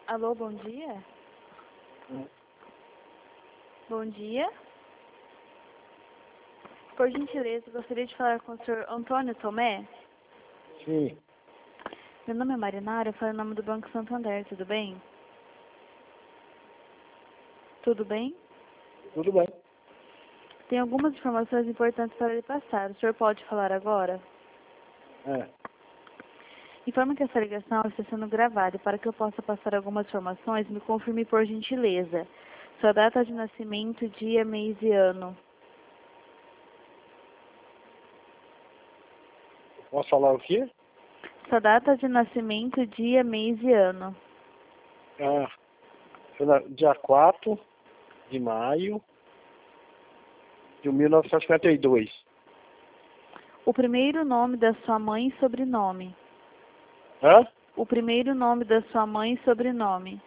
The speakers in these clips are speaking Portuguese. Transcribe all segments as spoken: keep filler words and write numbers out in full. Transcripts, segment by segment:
Alô, bom dia? Hum. Bom dia. Por gentileza, gostaria de falar com o senhor Antônio Tomé. Sim, Meu nome é Marinara, eu falo em nome do Banco Santander, tudo bem? Tudo bem? tudo bem. Tem algumas informações importantes para lhe passar. O senhor pode falar agora? É. Informa que essa ligação está sendo gravada e para que eu possa passar algumas informações, me confirme por gentileza. Sua data de nascimento, dia, mês e ano. Posso falar o quê? Sua data de nascimento, dia, mês e ano. Ah, foi na- dia quatro de maio de mil novecentos e cinquenta e dois. O primeiro nome da sua mãe e sobrenome. Hã? O primeiro nome da sua mãe e sobrenome.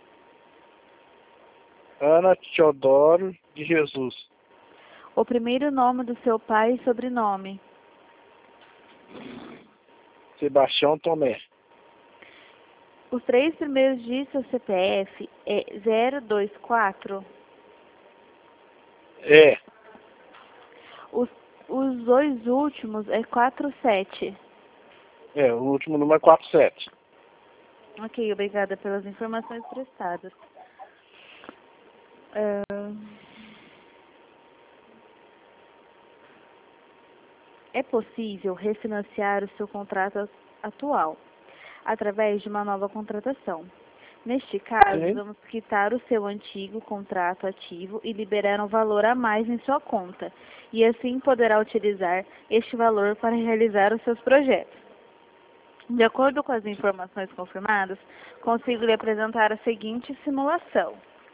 Ana Teodoro de Jesus. O primeiro nome do seu pai e sobrenome. Sebastião Tomé. Os três primeiros dígitos do C P F é zero dois quatro. É, Os, os dois últimos é quatro sete. é, o último número é quarenta e sete. Ok, obrigada pelas informações prestadas. Ah, é possível refinanciar o seu contrato atual através de uma nova contratação. Neste caso, Sim. vamos quitar o seu antigo contrato ativo e liberar um valor a mais em sua conta, e assim poderá utilizar este valor para realizar os seus projetos. De acordo com as informações confirmadas, consigo lhe apresentar a seguinte simulação.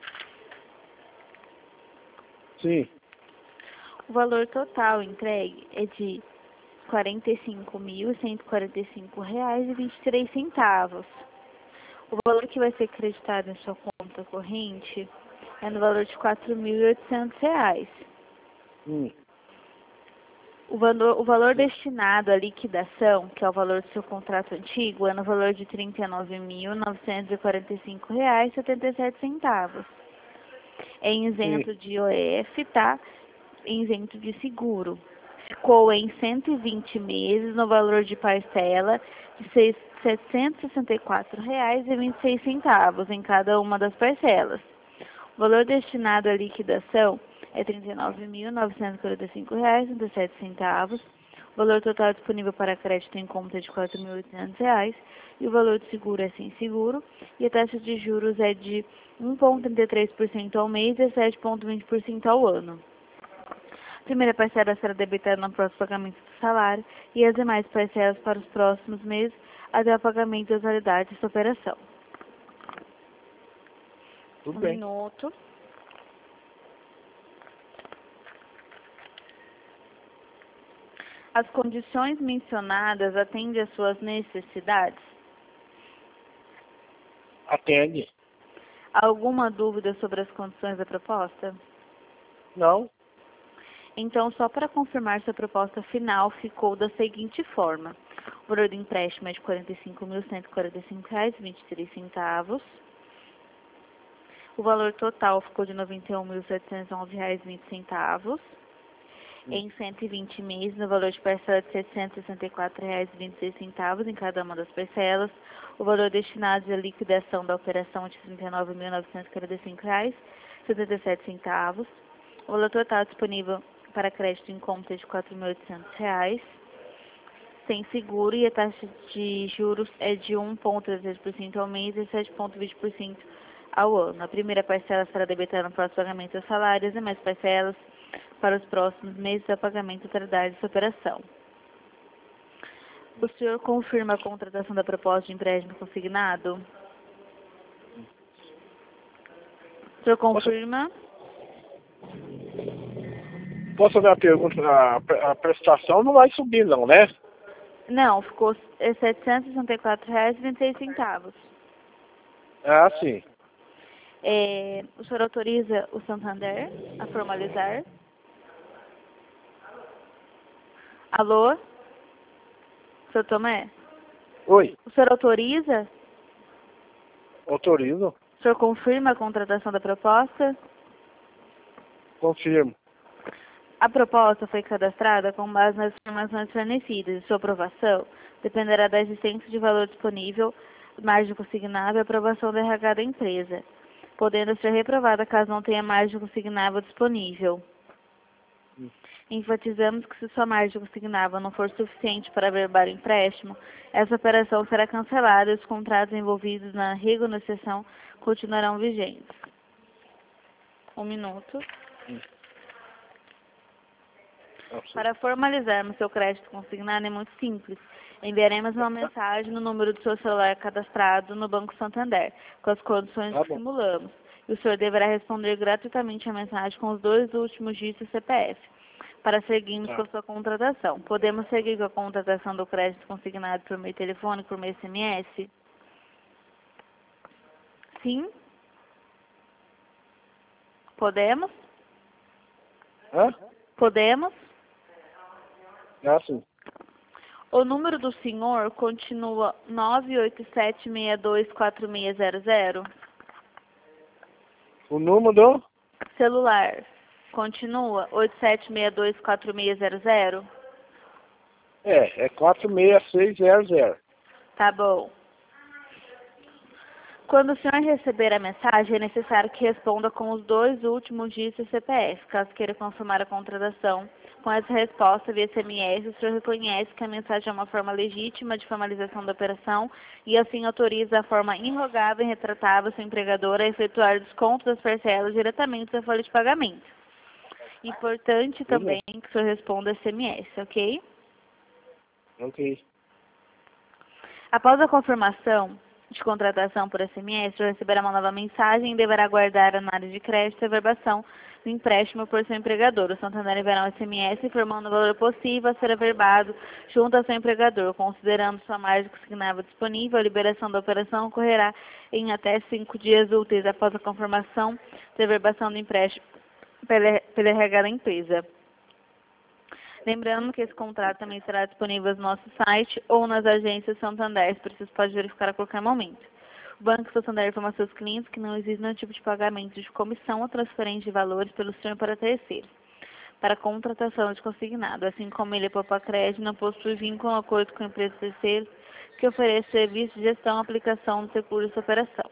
Sim, O valor total entregue é de quarenta e cinco mil cento e quarenta e cinco reais e vinte e três centavos. O valor que vai ser creditado em sua conta corrente é no valor de quatro mil e oitocentos reais. hum, O valor, o valor destinado à liquidação, que é o valor do seu contrato antigo, é no valor de trinta e nove mil novecentos e quarenta e cinco reais e setenta e sete centavos. É isento sim, de I O F, tá? É isento de seguro. Ficou em cento e vinte meses no valor de parcela de setecentos e sessenta e quatro reais e vinte e seis centavos em cada uma das parcelas. O valor destinado à liquidação é trinta e nove mil novecentos e quarenta e cinco reais e setenta e sete centavos. O valor total disponível para crédito em conta é de quatro mil e oitocentos reais e o valor de seguro é sem seguro e a taxa de juros é de um vírgula trinta e três por cento ao mês e sete vírgula vinte por cento ao ano. A primeira parcela será debitada no próximo pagamento do salário e as demais parcelas para os próximos meses até o pagamento da totalidade dessa operação. tudo Um bem. minuto. As condições mencionadas atendem às suas necessidades? Atende. Alguma dúvida sobre as condições da proposta? Não, Então, só para confirmar, sua proposta final ficou da seguinte forma. O valor do empréstimo é de quarenta e cinco mil cento e quarenta e cinco reais e vinte e três centavos. O valor total ficou de noventa e um mil setecentos e nove reais e vinte centavos. Em cento e vinte meses, no valor de parcela de setecentos e sessenta e quatro reais e vinte e seis centavos em cada uma das parcelas. O valor destinado à liquidação da operação é de trinta e nove mil novecentos e quarenta e cinco reais e setenta e sete centavos. O valor total disponível para crédito em conta é de quatro mil e oitocentos reais, sem seguro, e a taxa de juros é de um vírgula trinta e três por cento ao mês e sete vírgula vinte por cento ao ano. A primeira parcela será debitada no próximo pagamento dos salários, e mais parcelas para os próximos meses a pagamento da totalidade dessa operação. O senhor confirma a contratação da proposta de empréstimo consignado? O senhor confirma? posso fazer uma pergunta? A, a prestação não vai subir não, né? Não, ficou é, setecentos e sessenta e quatro reais e vinte e seis centavos. Ah, sim. É, o senhor autoriza o Santander a formalizar? Alô? Seu Tomé? Oi. O senhor autoriza Autorizo. O senhor confirma a contratação da proposta? Confirmo. A proposta foi cadastrada com base nas informações fornecidas e sua aprovação dependerá da existência de valor disponível, margem consignável e aprovação do R H da empresa, podendo ser reprovada caso não tenha margem consignável disponível. Hum. Enfatizamos que se sua margem consignável não for suficiente para averbar o empréstimo, essa operação será cancelada e os contratos envolvidos na renegociação continuarão vigentes. Um minuto. Hum. Para formalizarmos seu crédito consignado é muito simples. Enviaremos uma mensagem no número do seu celular cadastrado no Banco Santander, com as condições Tá que bom. simulamos. E o senhor deverá responder gratuitamente a mensagem com os dois últimos dígitos do C P F, para seguirmos Tá. com a sua contratação. Podemos seguir com a contratação do crédito consignado por meio telefônico, por meio S M S? Sim? Podemos? Hã? Podemos? É assim. O número do senhor continua nove oito sete, seis dois quatro seis zero zero? O número do? Celular continua oito sete seis dois quatro seis zero zero? É, é quatro seis seis zero zero. Tá bom. Quando o senhor receber a mensagem, é necessário que responda com os dois últimos dígitos do C P F. Caso queira confirmar a contratação, com essa resposta via S M S, o senhor reconhece que a mensagem é uma forma legítima de formalização da operação e assim autoriza a forma irrogável e retratável sua empregadora a efetuar desconto das parcelas diretamente da folha de pagamento. Importante também que o senhor responda S M S, ok? Ok. Após a confirmação de contratação por S M S, o senhor receberá uma nova mensagem e deverá aguardar a análise de crédito e averbação do empréstimo por seu empregador. O Santander enviará um S M S informando o valor possível a ser averbado junto ao seu empregador. Considerando sua margem consignável disponível, a liberação da operação ocorrerá em até cinco dias úteis após a confirmação de averbação do empréstimo pela, pela R H da empresa. Lembrando que esse contrato também será disponível no nosso site ou nas agências Santander, se preciso pode verificar a qualquer momento. O Banco Santander informa aos seus clientes que não existe nenhum tipo de pagamento de comissão ou transferência de valores pelo senhor para terceiros, para contratação de consignado, assim como ele poupa crédito, não possui vínculo ou acordo com empresas terceiras que ofereçam serviço de gestão e aplicação do seguro dessa operação.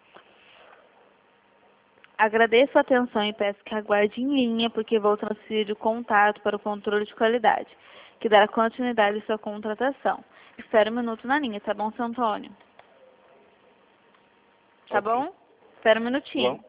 Agradeço a atenção e peço que aguarde em linha, porque vou transferir o contato para o controle de qualidade, que dará continuidade à sua contratação. Espere um minuto na linha, tá bom, seu Antônio? Tá Ok. bom? Espera um minutinho. Bom.